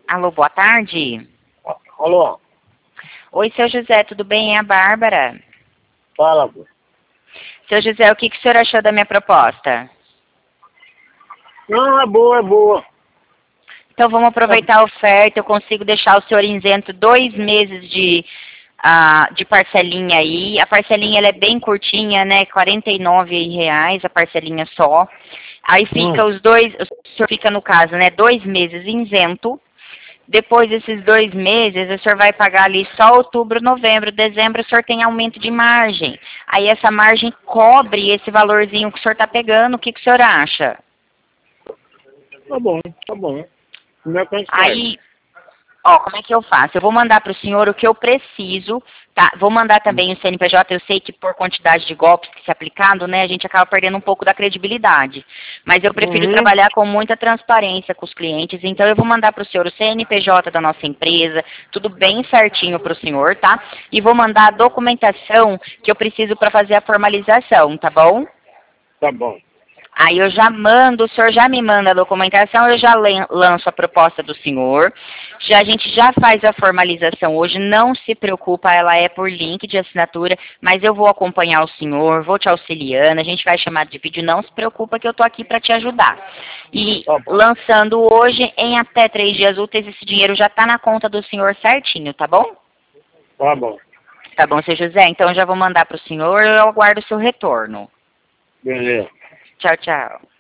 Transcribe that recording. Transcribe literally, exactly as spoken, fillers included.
Alô, boa tarde. Alô? Oi, seu José, tudo bem? É a Bárbara. Fala, pô. Seu José, o que, que o senhor achou da minha proposta? Não, é boa, é boa. Então vamos aproveitar a oferta, eu consigo deixar o senhor isento dois meses de, ah, de parcelinha aí. A parcelinha ela é bem curtinha, né? quarenta e nove reais a parcelinha só. Aí fica Hum. os dois, o senhor fica no caso, né? Dois meses isento. Depois desses dois meses, o senhor vai pagar ali só outubro, novembro, dezembro, o senhor tem aumento de margem. Aí essa margem cobre esse valorzinho que o senhor está pegando, o que, que o senhor acha? Tá bom, tá bom. Como é que a gente faz? Aí, ó, como é que eu faço? Eu vou mandar para o senhor o que eu preciso, tá? Vou mandar também o C N P J, eu sei que por quantidade de golpes que se aplicando, né, a gente acaba perdendo um pouco da credibilidade. Mas eu prefiro Uhum. trabalhar com muita transparência com os clientes, então eu vou mandar para o senhor o C N P J da nossa empresa, tudo bem certinho para o senhor, tá? E vou mandar a documentação que eu preciso para fazer a formalização, tá bom? Tá bom. Aí eu já mando, o senhor já me manda a documentação, eu já lanço a proposta do senhor. Já, a gente já faz a formalização hoje, não se preocupa, ela é por link de assinatura, mas eu vou acompanhar o senhor, vou te auxiliando, a gente vai chamar de vídeo, não se preocupa que eu estou aqui para te ajudar. E Tá bom. lançando hoje, em até três dias úteis, esse dinheiro já está na conta do senhor certinho, tá bom? Tá bom. Tá bom, seu José? Então eu já vou mandar para o senhor, eu aguardo o seu retorno. Beleza. Tchau, tchau.